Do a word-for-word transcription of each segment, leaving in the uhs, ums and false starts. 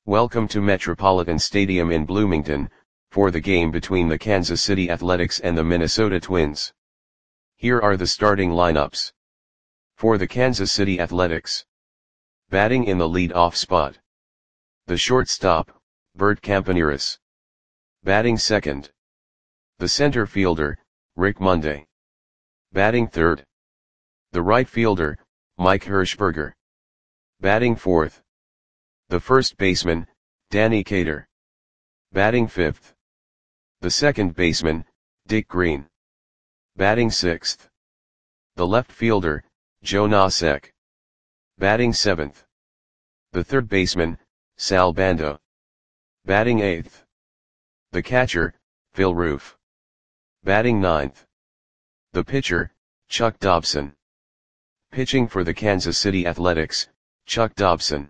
Welcome to Metropolitan Stadium in Bloomington, for the game between the Kansas City Athletics and the Minnesota Twins. Here are the starting lineups. For the Kansas City Athletics. Batting in the lead-off spot. The shortstop, Bert Campaneris. Batting second. The center fielder, Rick Monday. Batting third. The right fielder, Mike Hershberger. Batting fourth. The first baseman, Danny Cater. Batting fifth. The second baseman, Dick Green. Batting sixth. The left fielder, Joe Nosek. Batting seventh. The third baseman, Sal Bando. Batting eighth. The catcher, Phil Roof. Batting ninth. The pitcher, Chuck Dobson. Pitching for the Kansas City Athletics, Chuck Dobson.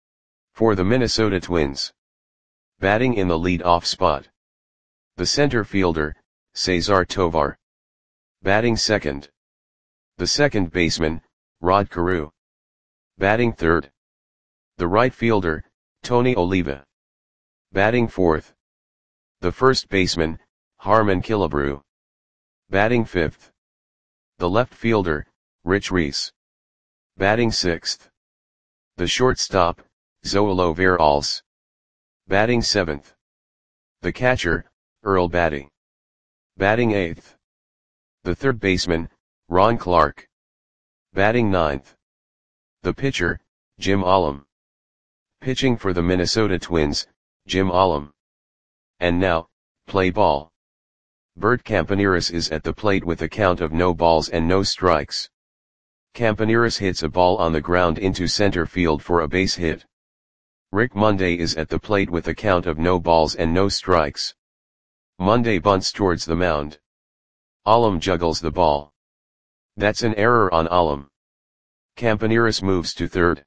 For the Minnesota Twins. Batting in the lead-off spot. The center fielder, Cesar Tovar. Batting second. The second baseman, Rod Carew. Batting third. The right fielder, Tony Oliva. Batting fourth. The first baseman, Harmon Killebrew. Batting fifth. The left fielder, Rich Reese. Batting sixth. The shortstop, Zoilo Veralles. Batting seventh. The catcher, Earl Batty. Batting eighth. The third baseman, Ron Clark. Batting ninth. The pitcher, Jim Alum. Pitching for the Minnesota Twins, Jim Alum. And now, play ball. Bert Campaneris is at the plate with a count of no balls and no strikes. Campaneris hits a ball on the ground into center field for a base hit. Rick Monday is at the plate with a count of no balls and no strikes. Monday bunts towards the mound. Alum juggles the ball. That's an error on Alum. Campaneris moves to third.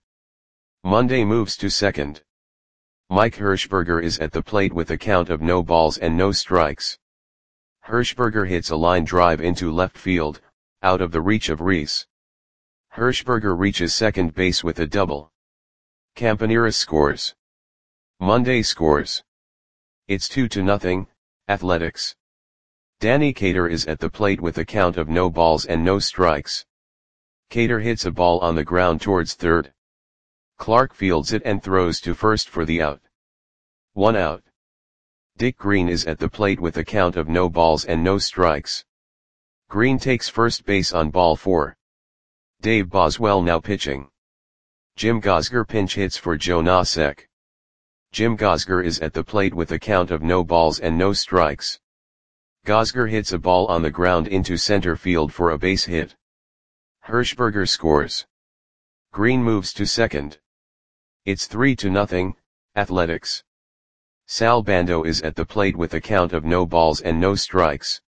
Monday moves to second. Mike Hershberger is at the plate with a count of no balls and no strikes. Hershberger hits a line drive into left field, out of the reach of Reese. Hershberger reaches second base with a double. Campaneris scores. Monday scores. It's two to nothing, Athletics. Danny Cater is at the plate with a count of no balls and no strikes. Cater hits a ball on the ground towards third. Clark fields it and throws to first for the out. One out. Dick Green is at the plate with a count of no balls and no strikes. Green takes first base on ball four. Dave Boswell now pitching. Jim Gosger pinch hits for Joe Nosek. Jim Gosger is at the plate with a count of no balls and no strikes. Gosger hits a ball on the ground into center field for a base hit. Hershberger scores. Green moves to second. It's three to nothing, Athletics. Sal Bando is at the plate with a count of no balls and no strikes.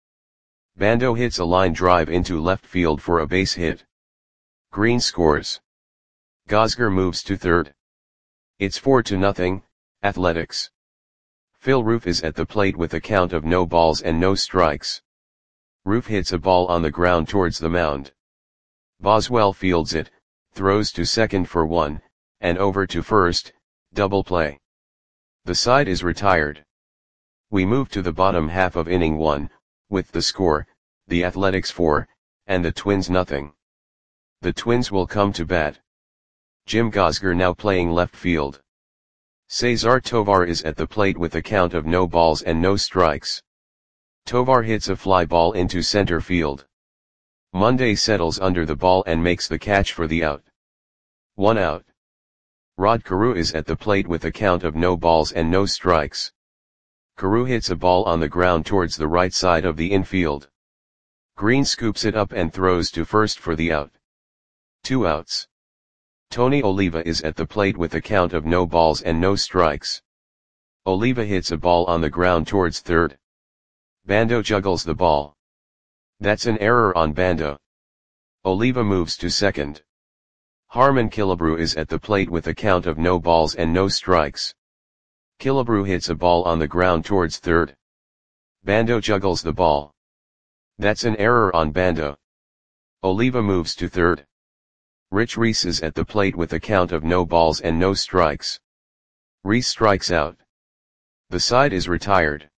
Bando hits a line drive into left field for a base hit. Green scores. Gosger moves to third. It's four to nothing, Athletics. Phil Roof is at the plate with a count of no balls and no strikes. Roof hits a ball on the ground towards the mound. Boswell fields it, throws to second for one, and over to first, double play. The side is retired. We move to the bottom half of inning one, with the score, the Athletics four, and the Twins nothing. The Twins will come to bat. Jim Gosger now playing left field. Cesar Tovar is at the plate with a count of no balls and no strikes. Tovar hits a fly ball into center field. Monday settles under the ball and makes the catch for the out. One out. Rod Carew is at the plate with a count of no balls and no strikes. Carew hits a ball on the ground towards the right side of the infield. Green scoops it up and throws to first for the out. Two outs. Tony Oliva is at the plate with a count of no balls and no strikes. Oliva hits a ball on the ground towards third. Bando juggles the ball. That's an error on Bando. Oliva moves to second. Harmon Killebrew is at the plate with a count of no balls and no strikes. Killebrew hits a ball on the ground towards third. Bando juggles the ball. That's an error on Bando. Oliva moves to third. Rich Reese is at the plate with a count of no balls and no strikes. Reese strikes out. The side is retired.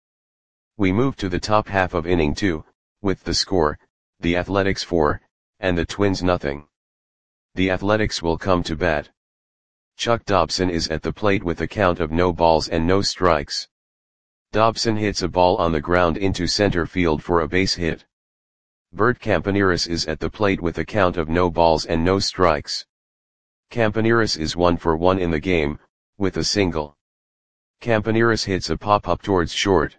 We move to the top half of inning two, with the score, the Athletics four, and the Twins nothing. The Athletics will come to bat. Chuck Dobson is at the plate with a count of no balls and no strikes. Dobson hits a ball on the ground into center field for a base hit. Bert Campaneris is at the plate with a count of no balls and no strikes. Campaneris is one for one in the game, with a single. Campaneris hits a pop-up towards short.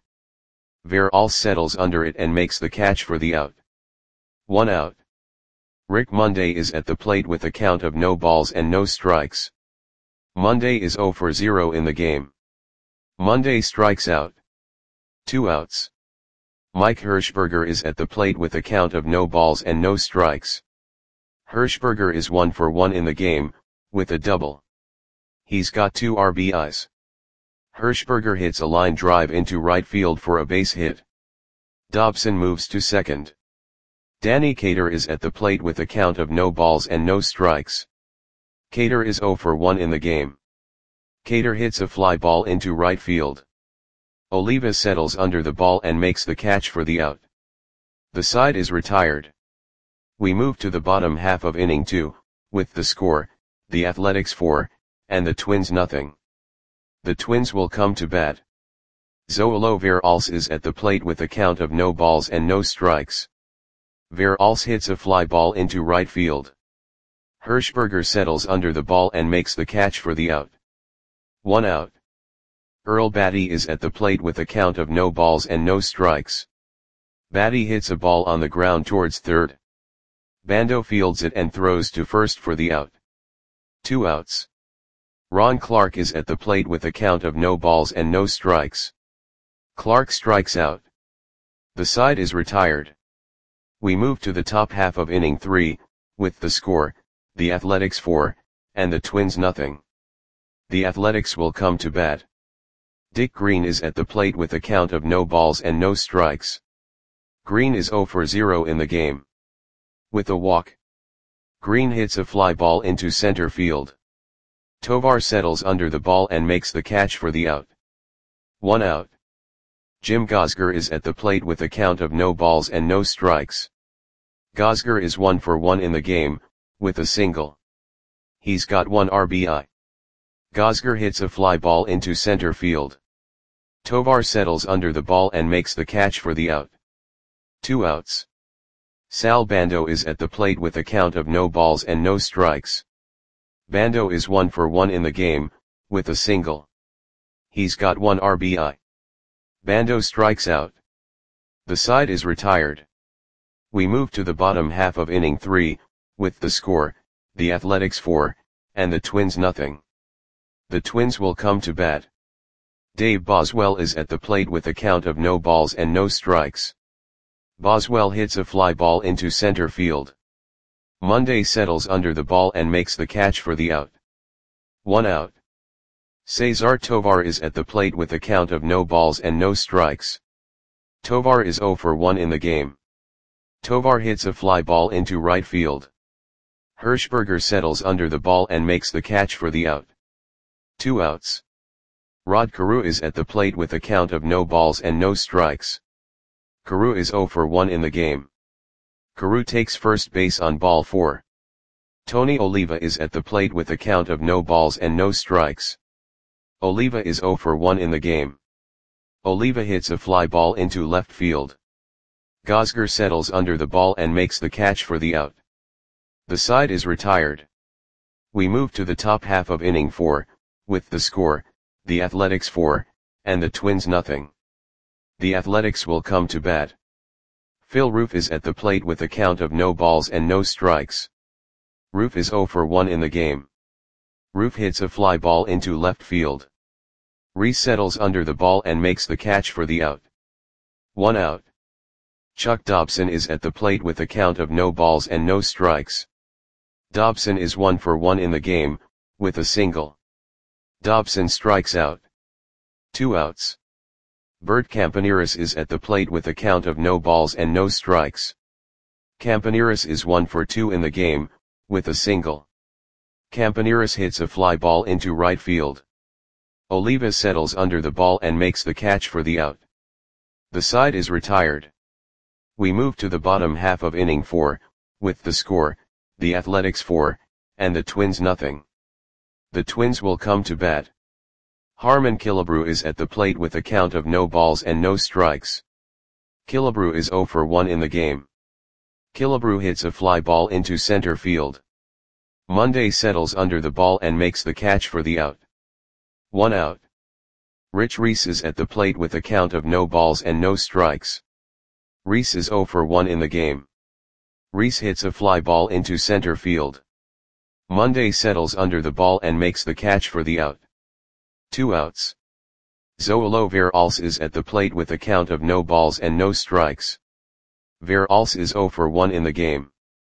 Veralls settles under it and makes the catch for the out. One out. Rick Monday is at the plate with a count of no balls and no strikes. Monday is zero for zero in the game. Monday strikes out. Two outs. Mike Hirschberger is at the plate with a count of no balls and no strikes. Hirschberger is one for one in the game, with a double. He's got two R B Is. Hirschberger hits a line drive into right field for a base hit. Dobson moves to second. Danny Cater is at the plate with a count of no balls and no strikes. Cater is zero for one in the game. Cater hits a fly ball into right field. Oliva settles under the ball and makes the catch for the out. The side is retired. We move to the bottom half of inning two, with the score, the Athletics four, and the Twins nothing. The Twins will come to bat. Zoilo Veralls is at the plate with a count of no balls and no strikes. Veralls hits a fly ball into right field. Hirschberger settles under the ball and makes the catch for the out. One out. Earl Batty is at the plate with a count of no balls and no strikes. Batty hits a ball on the ground towards third. Bando fields it and throws to first for the out. Two outs. Ron Clark is at the plate with a count of no balls and no strikes. Clark strikes out. The side is retired. We move to the top half of inning three, with the score, the Athletics four, and the Twins nothing. The Athletics will come to bat. Dick Green is at the plate with a count of no balls and no strikes. Green is zero for zero in the game. With a walk. Green hits a fly ball into center field. Tovar settles under the ball and makes the catch for the out. One out. Jim Gosger is at the plate with a count of no balls and no strikes. Gosger is one for one in the game, with a single. He's got one R B I. Gosger hits a fly ball into center field. Tovar settles under the ball and makes the catch for the out. Two outs. Sal Bando is at the plate with a count of no balls and no strikes. Bando is one for one in the game, with a single. He's got one R B I. Bando strikes out. The side is retired. We move to the bottom half of inning three, with the score, the Athletics four, and the Twins nothing. The Twins will come to bat. Dave Boswell is at the plate with a count of no balls and no strikes. Boswell hits a fly ball into center field. Monday settles under the ball and makes the catch for the out. One out. Cesar Tovar is at the plate with a count of no balls and no strikes. Tovar is zero for one in the game. Tovar hits a fly ball into right field. Hirschberger settles under the ball and makes the catch for the out. Two outs. Rod Carew is at the plate with a count of no balls and no strikes. Carew is zero for one in the game. Carew takes first base on ball four. Tony Oliva is at the plate with a count of no balls and no strikes. Oliva is zero for one in the game. Oliva hits a fly ball into left field. Gosger settles under the ball and makes the catch for the out. The side is retired. We move to the top half of inning four, with the score, the Athletics four, and the Twins nothing. The Athletics will come to bat. Phil Roof is at the plate with a count of no balls and no strikes. Roof is zero for one in the game. Roof hits a fly ball into left field. Reese settles under the ball and makes the catch for the out. One out. Chuck Dobson is at the plate with a count of no balls and no strikes. Dobson is one for one in the game, with a single. Dobson strikes out. Two outs. Bert Campaneris is at the plate with a count of no balls and no strikes. Campaneris is one for two in the game, with a single. Campaneris hits a fly ball into right field. Oliva settles under the ball and makes the catch for the out. The side is retired. We move to the bottom half of inning four, with the score, the Athletics four, and the Twins nothing. The Twins will come to bat. Harmon Killebrew is at the plate with a count of no balls and no strikes. Killebrew is zero for one in the game. Killebrew hits a fly ball into center field. Monday settles under the ball and makes the catch for the out. One out. Rich Reese is at the plate with a count of no balls and no strikes. Reese is zero for one in the game. Reese hits a fly ball into center field. Monday settles under the ball and makes the catch for the out. Two outs. Zoilo Veralce is at the plate with a count of no balls and no strikes. Veralce is zero for one in the game.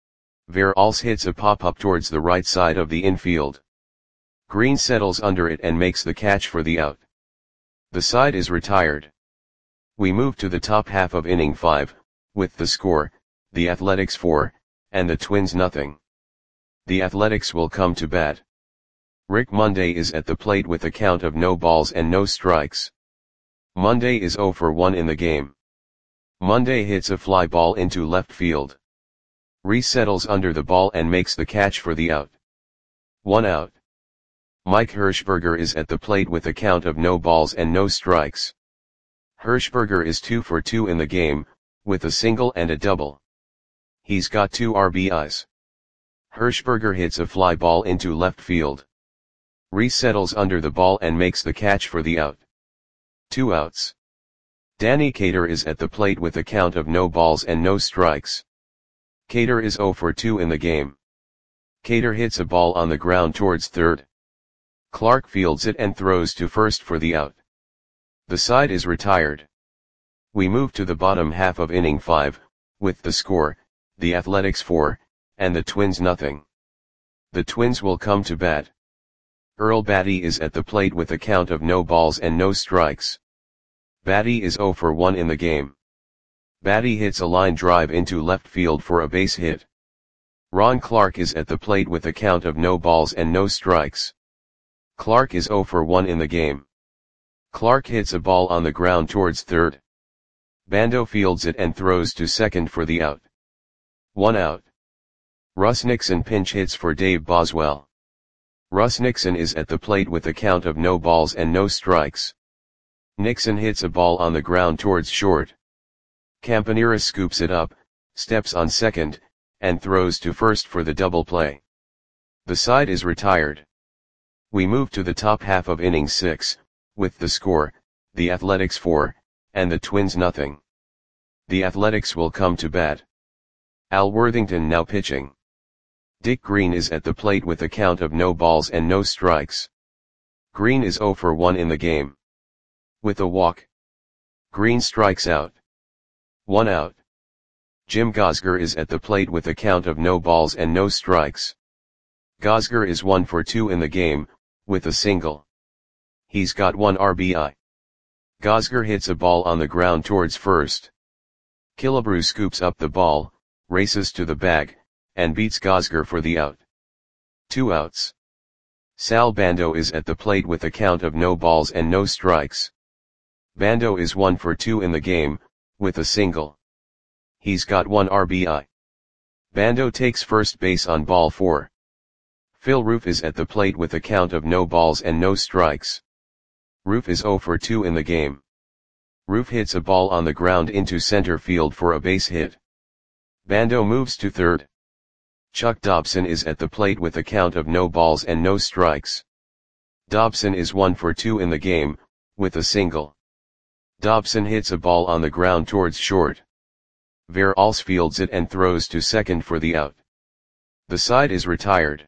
Veralce hits a pop-up towards the right side of the infield. Green settles under it and makes the catch for the out. The side is retired. We move to the top half of inning five, with the score, the Athletics four, and the Twins nothing. The Athletics will come to bat. Rick Monday is at the plate with a count of no balls and no strikes. Monday is zero for one in the game. Monday hits a fly ball into left field. Reese settles under the ball and makes the catch for the out. One out. Mike Hirschberger is at the plate with a count of no balls and no strikes. Hirschberger is two for two in the game, with a single and a double. He's got two R B Is. Hirschberger hits a fly ball into left field. Reese settles under the ball and makes the catch for the out. Two outs. Danny Cater is at the plate with a count of no balls and no strikes. Cater is zero for two in the game. Cater hits a ball on the ground towards third. Clark fields it and throws to first for the out. The side is retired. We move to the bottom half of inning five, with the score, the Athletics four, and the Twins nothing. The Twins will come to bat. Earl Batty is at the plate with a count of no balls and no strikes. Batty is zero for one in the game. Batty hits a line drive into left field for a base hit. Ron Clark is at the plate with a count of no balls and no strikes. Clark is zero for one in the game. Clark hits a ball on the ground towards third. Bando fields it and throws to second for the out. One out. Russ Nixon pinch hits for Dave Boswell. Russ Nixon is at the plate with a count of no balls and no strikes. Nixon hits a ball on the ground towards short. Campanera scoops it up, steps on second, and throws to first for the double play. The side is retired. We move to the top half of inning six, with the score, the Athletics four, and the Twins nothing. The Athletics will come to bat. Al Worthington now pitching. Dick Green is at the plate with a count of no balls and no strikes. Green is zero for one in the game. With a walk. Green strikes out. One out. Jim Gosger is at the plate with a count of no balls and no strikes. Gosger is one for two in the game, with a single. He's got one R B I. Gosger hits a ball on the ground towards first. Killebrew scoops up the ball, races to the bag, and beats Gosger for the out. Two outs. Sal Bando is at the plate with a count of no balls and no strikes. Bando is one for two in the game, with a single. He's got one R B I. Bando takes first base on ball four. Phil Roof is at the plate with a count of no balls and no strikes. Roof is zero for two in the game. Roof hits a ball on the ground into center field for a base hit. Bando moves to third. Chuck Dobson is at the plate with a count of no balls and no strikes. Dobson is one for two in the game, with a single. Dobson hits a ball on the ground towards short. Veralce fields it and throws to second for the out. The side is retired.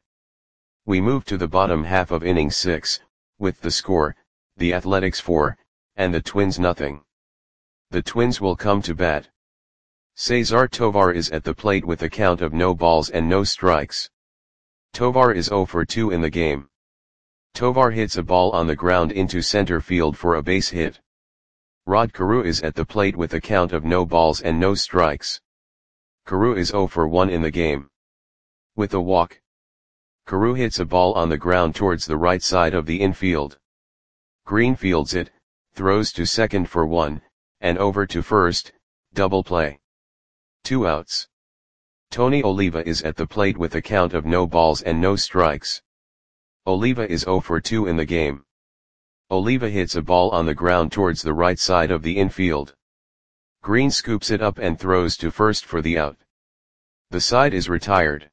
We move to the bottom half of inning six, with the score, the Athletics four, and the Twins nothing. The Twins will come to bat. Cesar Tovar is at the plate with a count of no balls and no strikes. Tovar is zero for two in the game. Tovar hits a ball on the ground into center field for a base hit. Rod Carew is at the plate with a count of no balls and no strikes. Carew is zero for one in the game. With a walk. Carew hits a ball on the ground towards the right side of the infield. Green fields it, throws to second for one, and over to first, double play. Two outs. Tony Oliva is at the plate with a count of no balls and no strikes. Oliva is zero for two in the game. Oliva hits a ball on the ground towards the right side of the infield. Green scoops it up and throws to first for the out. The side is retired.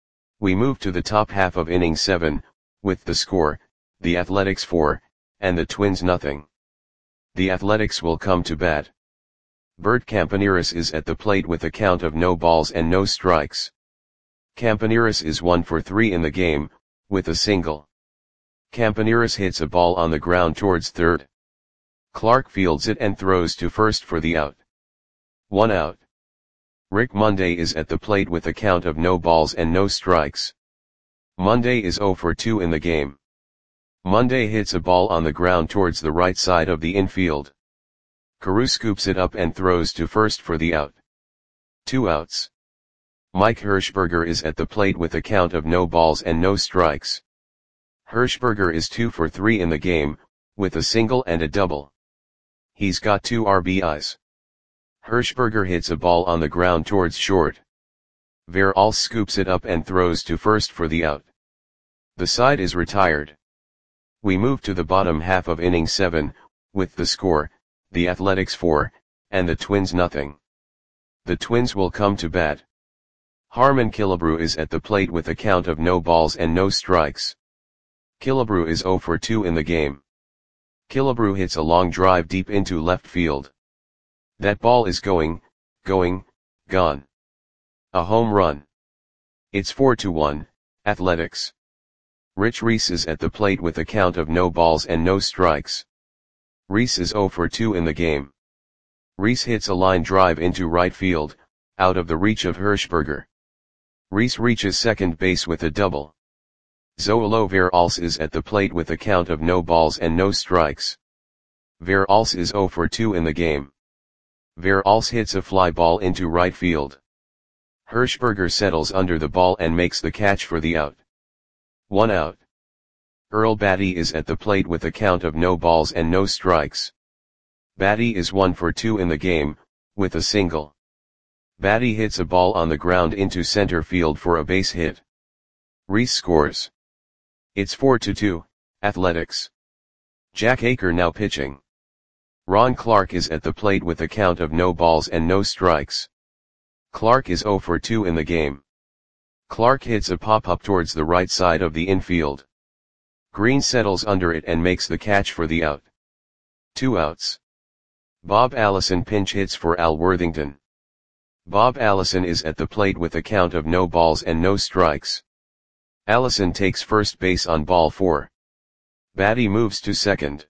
We move to the top half of inning seven, with the score, the Athletics four, and the Twins nothing. The Athletics will come to bat. Bert Campaneris is at the plate with a count of no balls and no strikes. Campaneris is one for three in the game, with a single. Campaneris hits a ball on the ground towards third. Clark fields it and throws to first for the out. One out. Rick Monday is at the plate with a count of no balls and no strikes. Monday is zero for two in the game. Monday hits a ball on the ground towards the right side of the infield. Carew scoops it up and throws to first for the out. Two outs. Mike Hirschberger is at the plate with a count of no balls and no strikes. Hirschberger is two for three in the game, with a single and a double. He's got two R B Is. Hirschberger hits a ball on the ground towards short. Veralls scoops it up and throws to first for the out. The side is retired. We move to the bottom half of inning seven, with the score, the Athletics four, and the Twins nothing. The Twins will come to bat. Harmon Killebrew is at the plate with a count of no balls and no strikes. Killebrew is zero for two in the game. Killebrew hits a long drive deep into left field. That ball is going, going, gone. A home run. It's four to one, Athletics. Rich Reese is at the plate with a count of no balls and no strikes. Reese is zero for two in the game. Reese hits a line drive into right field, out of the reach of Hirschberger. Reese reaches second base with a double. Zoilo Veralls is at the plate with a count of no balls and no strikes. Veralls is zero for two in the game. Veralls hits a fly ball into right field. Hirschberger settles under the ball and makes the catch for the out. One out. Earl Batty is at the plate with a count of no balls and no strikes. Batty is one for two in the game, with a single. Batty hits a ball on the ground into center field for a base hit. Reese scores. It's four to two, Athletics. Jack Aker now pitching. Ron Clark is at the plate with a count of no balls and no strikes. Clark is zero for two in the game. Clark hits a pop-up towards the right side of the infield. Green settles under it and makes the catch for the out. Two outs. Bob Allison pinch hits for Al Worthington. Bob Allison is at the plate with a count of no balls and no strikes. Allison takes first base on ball four. Batty moves to second.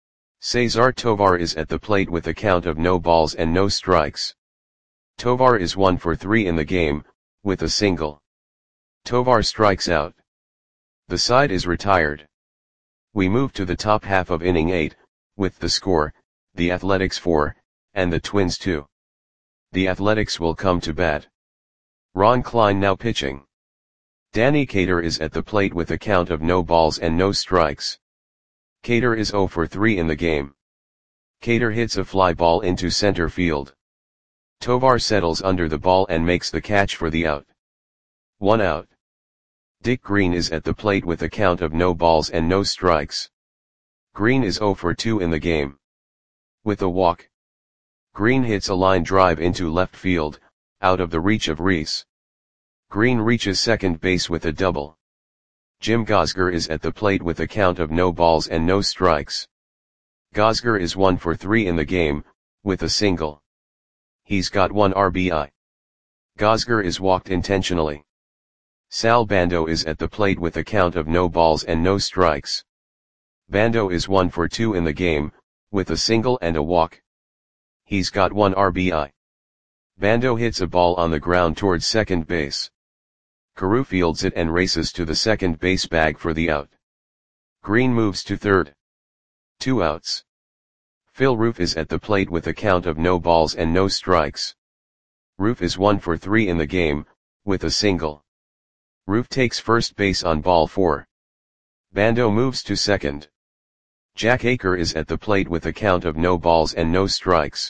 Cesar Tovar is at the plate with a count of no balls and no strikes. Tovar is one for three in the game, with a single. Tovar strikes out. The side is retired. We move to the top half of inning eight, with the score, the Athletics four, and the Twins two. The Athletics will come to bat. Ron Klein now pitching. Danny Cater is at the plate with a count of no balls and no strikes. Cater is zero for three in the game. Cater hits a fly ball into center field. Tovar settles under the ball and makes the catch for the out. One out. Dick Green is at the plate with a count of no balls and no strikes. Green is zero for two in the game. With a walk. Green hits a line drive into left field, out of the reach of Reese. Green reaches second base with a double. Jim Gosger is at the plate with a count of no balls and no strikes. Gosger is one for three in the game, with a single. He's got one R B I. Gosger is walked intentionally. Sal Bando is at the plate with a count of no balls and no strikes. Bando is one for two in the game, with a single and a walk. He's got one R B I. Bando hits a ball on the ground towards second base. Carew fields it and races to the second base bag for the out. Green moves to third. Two outs. Phil Roof is at the plate with a count of no balls and no strikes. Roof is one for three in the game, with a single. Roof takes first base on ball four. Bando moves to second. Jack Aker is at the plate with a count of no balls and no strikes.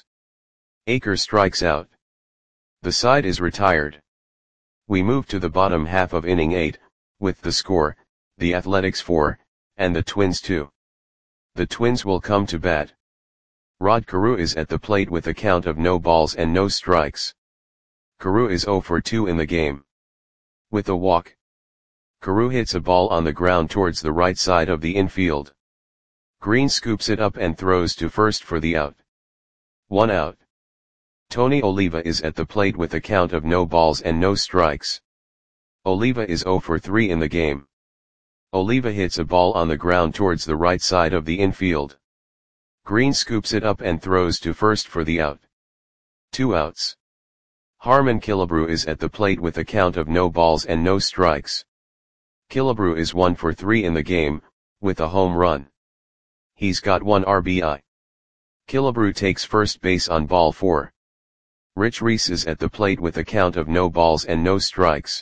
Aker strikes out. The side is retired. We move to the bottom half of inning eight, with the score, the Athletics four, and the Twins two. The Twins will come to bat. Rod Carew is at the plate with a count of no balls and no strikes. Carew is oh for two in the game. With a walk, Carew hits a ball on the ground towards the right side of the infield. Green scoops it up and throws to first for the out. One out. Tony Oliva is at the plate with a count of no balls and no strikes. Oliva is oh for three in the game. Oliva hits a ball on the ground towards the right side of the infield. Green scoops it up and throws to first for the out. Two outs. Harmon Killebrew is at the plate with a count of no balls and no strikes. Killebrew is one for three in the game, with a home run. He's got one R B I. Killebrew takes first base on ball four. Rich Reese is at the plate with a count of no balls and no strikes.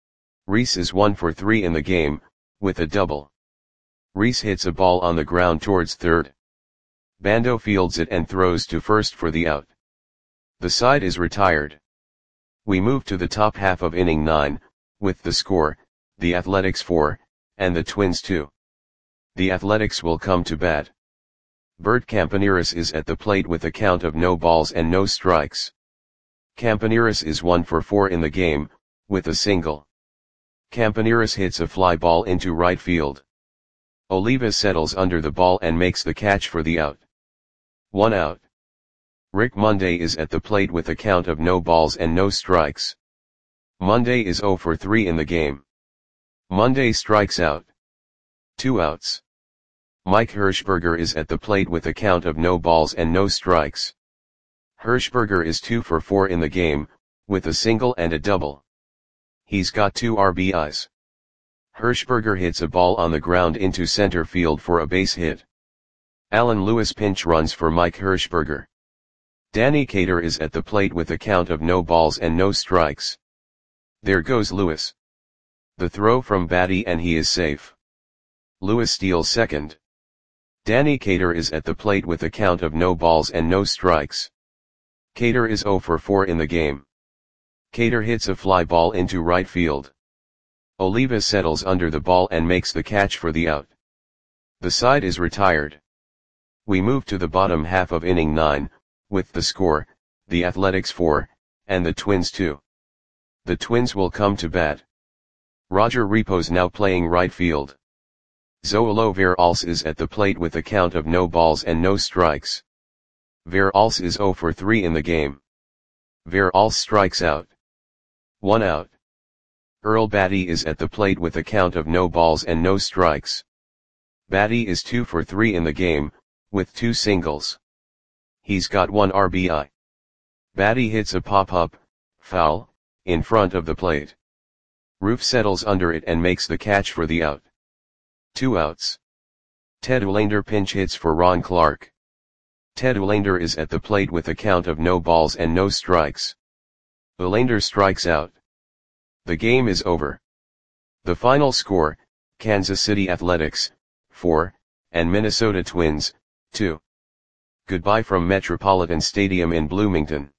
Reese is one for three in the game, with a double. Reese hits a ball on the ground towards third. Bando fields it and throws to first for the out. The side is retired. We move to the top half of inning nine, with the score, the Athletics four, and the Twins two. The Athletics will come to bat. Bert Campaneris is at the plate with a count of no balls and no strikes. Campaneris is one for four in the game, with a single. Campaneris hits a fly ball into right field. Oliva settles under the ball and makes the catch for the out. One out. Rick Monday is at the plate with a count of no balls and no strikes. Monday is oh for three in the game. Monday strikes out. Two outs. Mike Hirschberger is at the plate with a count of no balls and no strikes. Hirschberger is two for four in the game, with a single and a double. He's got two R B Is. Hirschberger hits a ball on the ground into center field for a base hit. Alan Lewis pinch runs for Mike Hirschberger. Danny Cater is at the plate with a count of no balls and no strikes. There goes Lewis. The throw from Batty and he is safe. Lewis steals second. Danny Cater is at the plate with a count of no balls and no strikes. Cater is oh for four in the game. Cater hits a fly ball into right field. Oliva settles under the ball and makes the catch for the out. The side is retired. We move to the bottom half of inning nine, with the score, the Athletics four, and the Twins two. The Twins will come to bat. Roger Repos now playing right field. Zoilo Veralce is at the plate with a count of no balls and no strikes. Veralce is oh for three in the game. Veralce strikes out. One out. Earl Batty is at the plate with a count of no balls and no strikes. Batty is two for three in the game, with two singles. He's got one R B I. Batty hits a pop-up, foul, in front of the plate. Roof settles under it and makes the catch for the out. Two outs. Ted Olander pinch hits for Ron Clark. Ted Olander is at the plate with a count of no balls and no strikes. Olander strikes out. The game is over. The final score, Kansas City Athletics, four, and Minnesota Twins, two. Goodbye from Metropolitan Stadium in Bloomington.